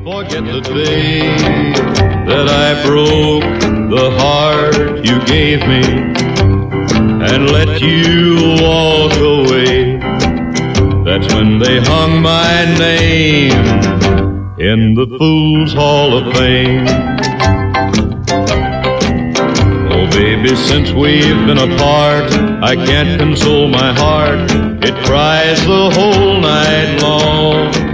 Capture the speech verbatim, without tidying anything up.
Forget the day that I broke the heart you gave me and let you walk away. That's when they hung my name in the Fools Hall of Fame. Oh baby, since we've been apart, I can't console my heart. It cries the whole night long.